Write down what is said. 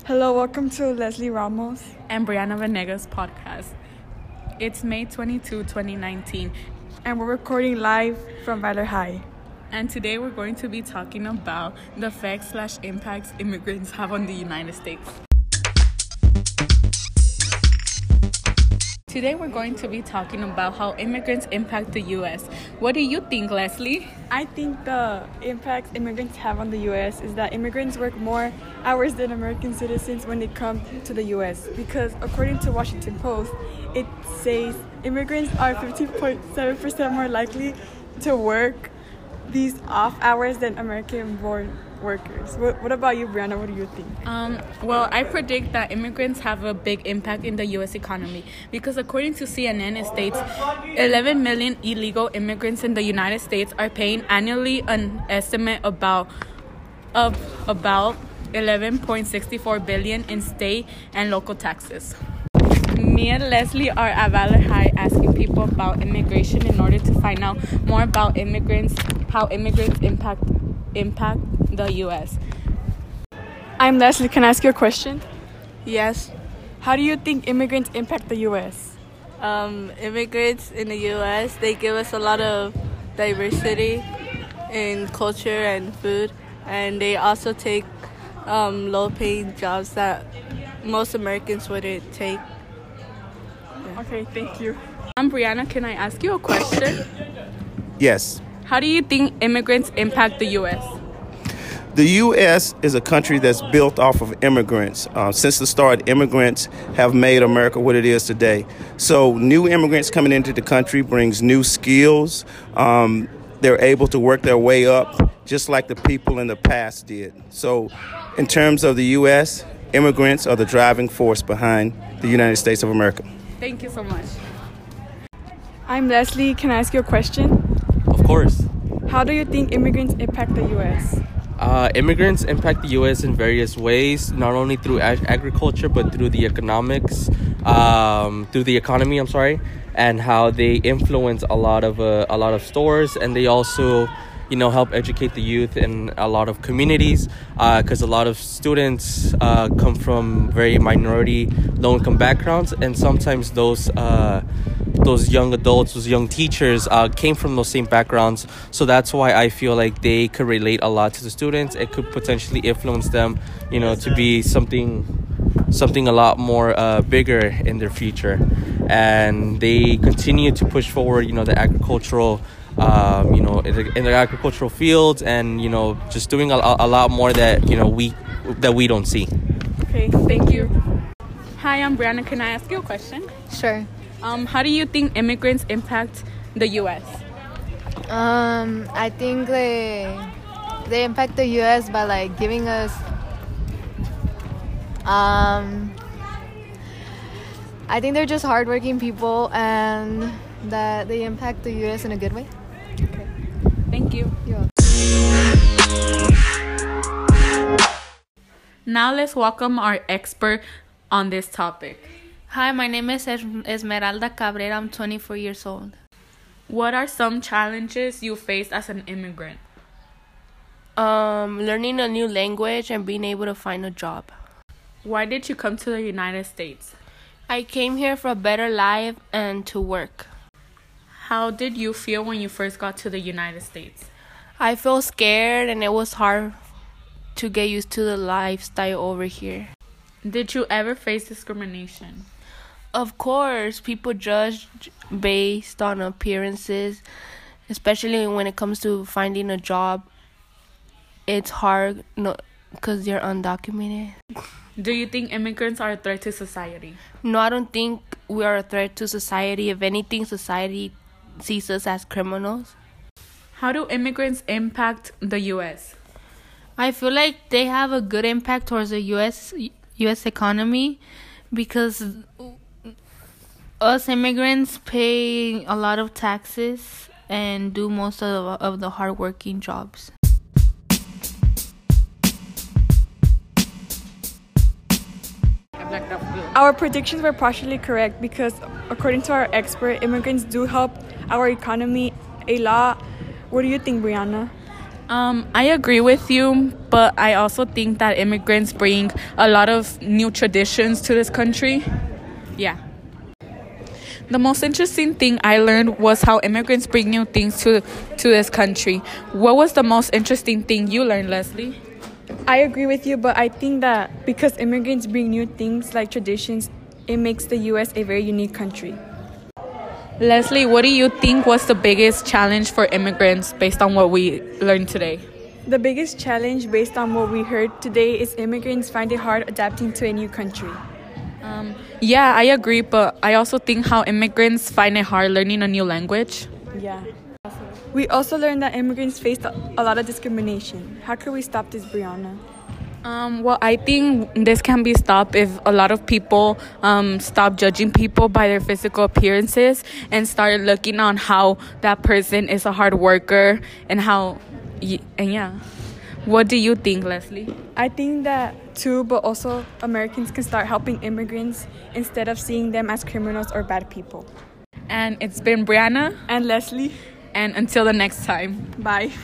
Hello, welcome to Leslie Ramos. And Brianna Venegas podcast. It's May 22, 2019. And we're recording live from Valor High. And today we're going to be talking about the effects/impacts immigrants have on the United States. Today we're going to be talking about how immigrants impact the U.S. What do you think, Leslie? I think the impacts immigrants have on the U.S. is that immigrants work more hours than American citizens when they come to the U.S. Because according to Washington Post, it says immigrants are 15.7% more likely to work these off hours than American-born workers. What about you, Brianna? What do you think? Well, I predict that immigrants have a big impact in the U.S. economy because according to CNN, it states 11 million illegal immigrants in the United States are paying annually an estimate of about 11.64 billion in state and local taxes. Me and Leslie are at Valor High asking people about immigration in order to find out more about immigrants, how immigrants impact the U.S. I'm Leslie. Can I ask you a question? Yes. How do you think immigrants impact the U.S.? Immigrants in the U.S., they give us a lot of diversity in culture and food, and they also take low-paying jobs that most Americans wouldn't take. Okay, thank you. I'm Brianna. Can I ask you a question? Yes. How do you think immigrants impact the U.S.? The U.S. is a country that's built off of immigrants. Since the start, immigrants have made America what it is today. So new immigrants coming into the country brings new skills. They're able to work their way up just like the people in the past did. So in terms of the U.S., immigrants are the driving force behind the United States of America. Thank you so much. I'm Leslie. Can I ask you a question? Of course. How do you think immigrants impact the U.S.? Immigrants impact the U.S. in various ways, not only through agriculture, but through the economy, and how they influence a lot of stores, and they also, help educate the youth in a lot of communities, because a lot of students come from very minority, low-income backgrounds, and sometimes those young adults, those young teachers came from those same backgrounds. So that's why I feel like they could relate a lot to the students. It could potentially influence them, to be something a lot more bigger in their future. And they continue to push forward, the agricultural, in the agricultural fields, and, just doing a lot more that, we don't see. Okay, thank you. Hi, I'm Brianna. Can I ask you a question? Sure. How do you think immigrants impact the U.S.? I think they impact the U.S. by giving us. I think they're just hardworking people, and that they impact the U.S. in a good way. Okay. Thank you. You're welcome. Now let's welcome our expert on this topic. Hi, my name is Esmeralda Cabrera. I'm 24 years old. What are some challenges you faced as an immigrant? Learning a new language and being able to find a job. Why did you come to the United States? I came here for a better life and to work. How did you feel when you first got to the United States? I felt scared, and it was hard to get used to the lifestyle over here. Did you ever face discrimination? Of course, people judge based on appearances, especially when it comes to finding a job. It's hard because you're undocumented. Do you think immigrants are a threat to society? No, I don't think we are a threat to society. If anything, society sees us as criminals. How do immigrants impact the U.S.? I feel like they have a good impact towards the U.S. economy because us immigrants pay a lot of taxes and do most of the hardworking jobs. Our predictions were partially correct because, according to our expert, immigrants do help our economy a lot. What do you think, Brianna? I agree with you, but I also think that immigrants bring a lot of new traditions to this country. Yeah. The most interesting thing I learned was how immigrants bring new things to this country. What was the most interesting thing you learned, Leslie? I agree with you, but I think that because immigrants bring new things like traditions, it makes the U.S. a very unique country. Leslie, what do you think was the biggest challenge for immigrants based on what we learned today? The biggest challenge based on what we heard today is immigrants find it hard adapting to a new country. Yeah, I agree, but I also think how immigrants find it hard learning a new language. Yeah. We also learned that immigrants faced a lot of discrimination. How can we stop this, Brianna? Well, I think this can be stopped if a lot of people stop judging people by their physical appearances and start looking on how that person is a hard worker and how, yeah. What do you think, Leslie? I think that too, but also Americans can start helping immigrants instead of seeing them as criminals or bad people. And it's been Brianna and Leslie. And until the next time. Bye.